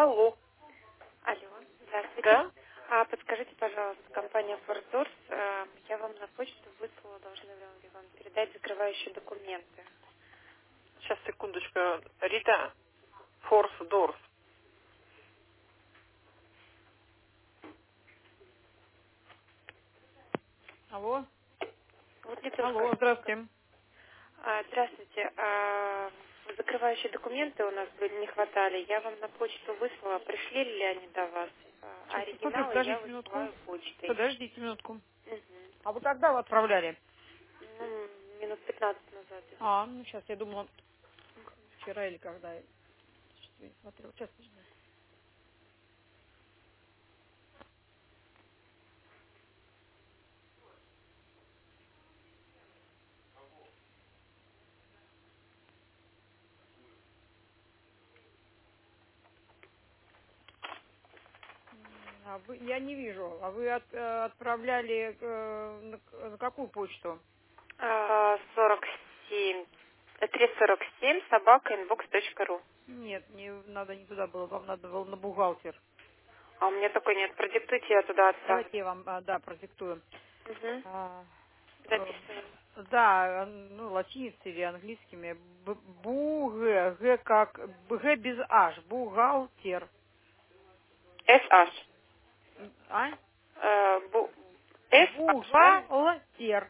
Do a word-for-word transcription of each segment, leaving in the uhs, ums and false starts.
Алло. Алло, здравствуйте. Да? А подскажите, пожалуйста, компания Фордорс, э, я вам на почту выслала, должны ли вам передать закрывающие документы. Сейчас, секундочку. Рита. Форс Дорс. Алло. Вот не только. Алло, здравствуйте. А, здравствуйте. А, закрывающие документы у нас были, не хватали. Я вам на почту выслала. Пришли ли они до вас? А, Сейчас, посмотрю, оригиналы я подождите минутку. высылаю почтой. Подождите минутку. Мгм. А вы когда вы отправляли? Ну, минут пятнадцать назад. А, ну сейчас, я думала, вчера или когда. Сейчас, я смотрю. Сейчас, подожди. А вы, я не вижу. А вы от- э, отправляли э, на, к- на какую почту? А, сорок семь. три сорок семь собака инбокс точка ру. Нет, не надо не туда было. Вам надо было на бухгалтер. А у меня такой нет. Продиктуйте, я туда отправлю. Давайте я вам, а, да, продиктую. Угу. А, э, Записываем. да, ну, латиницей или английскими. Б- Буг, г как, б- г без аш, бухгалтер. эс аш. А? Э, бу- эс аш, правильно? Бухгалтер.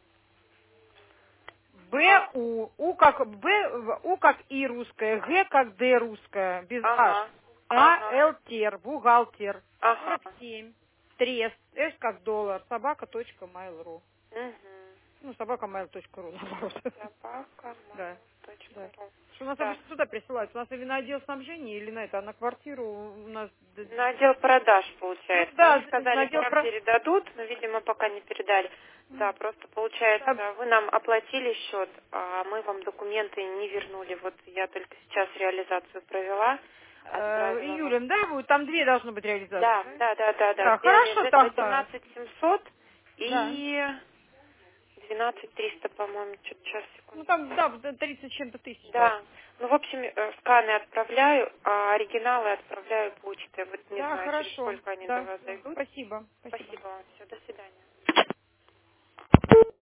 Б, А, У, У как Б, в- У как И русская, Г как Д русская, без аш. ага, А, ага, Л, тер, бухгалтер. ага. сорок семь, трест, С как доллар, собака точка mail.ru. Угу. Ну, собака mail точка ру, наоборот. Собака Да, точка да. ру. Что у нас Так. обычно туда присылают? У нас или на отдел снабжения, или на это, а на квартиру у нас... д- На отдел продаж, Ну получается. да, Мне на сказали, отдел вам про... передадут, но, видимо, пока не передали. Да, просто Да, получается, вы нам оплатили счет, а мы вам документы не вернули. Вот я только сейчас реализацию провела, э, отправила вам. июлем, да, будет? Там две должны быть реализации, Да, да? да, да, да, да. Да, Сделали хорошо же тогда. восемнадцать семьсот Да. и двенадцать триста, по-моему, чуть сейчас, Ну секунду. там, да, тридцать с чем-то тысяч Да. должно. Ну, в общем, э, сканы отправляю, а оригиналы отправляю почтой. Вот не Да, знаю, через хорошо. сколько они до Да, вас все. зайдут. Спасибо. Спасибо. Спасибо вам. Все, до свидания.